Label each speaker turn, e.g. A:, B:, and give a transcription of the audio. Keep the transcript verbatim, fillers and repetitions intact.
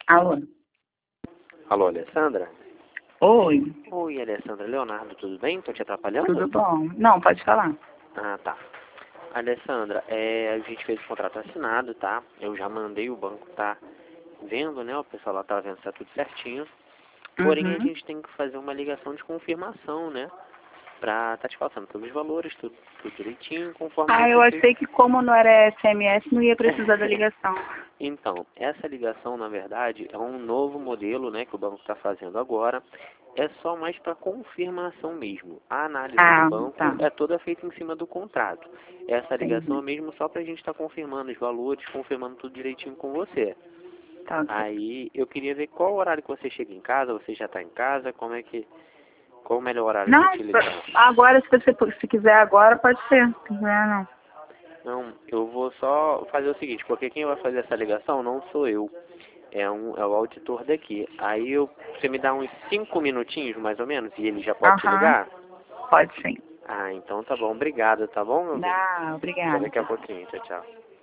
A: Alô?
B: Alô, Alessandra?
A: Oi,
B: Oi, Alessandra. Leonardo, tudo bem? Tô te atrapalhando?
A: tudo bom? Não, pode falar.
B: Ah, tá. Alessandra, é, a gente fez o contrato assinado, tá? Eu já mandei, o banco tá vendo, né? O pessoal lá tá vendo se tá tudo certinho. Porém, a
A: Uhum.
B: gente tem que fazer uma ligação de confirmação, né? Pra tá te passando todos os valores, tudo, tudo direitinho, conforme
A: Ah, eu
B: você fez.
A: achei que como não era S M S, não ia precisar da ligação.
B: Então, essa ligação, na verdade, é um novo modelo, né, que o banco está fazendo agora. É só mais para confirmação mesmo. A análise do
A: Ah,
B: banco
A: tá.
B: é toda feita em cima do contrato. Essa ligação
A: Entendi.
B: é mesmo só para a gente estar confirmando os valores, confirmando tudo direitinho com você.
A: Tá ok.
B: Aí, eu queria ver qual horário que você chega em casa. Você já está em casa? Como é que... Qual o melhor horário de
A: Não,
B: te ligar?
A: agora, se você se quiser agora, pode ser. Se quiser, não.
B: Não, eu vou só fazer o seguinte, porque quem vai fazer essa ligação não sou eu. É, um, é o auditor daqui. Aí eu, você me dá uns cinco minutinhos, mais ou menos, e ele já pode te
A: Aham,
B: ligar?
A: pode sim.
B: Ah, então tá bom. Obrigado, tá bom, meu bem?
A: Não,
B: Até
A: obrigada.
B: daqui a pouquinho. Tchau, tchau.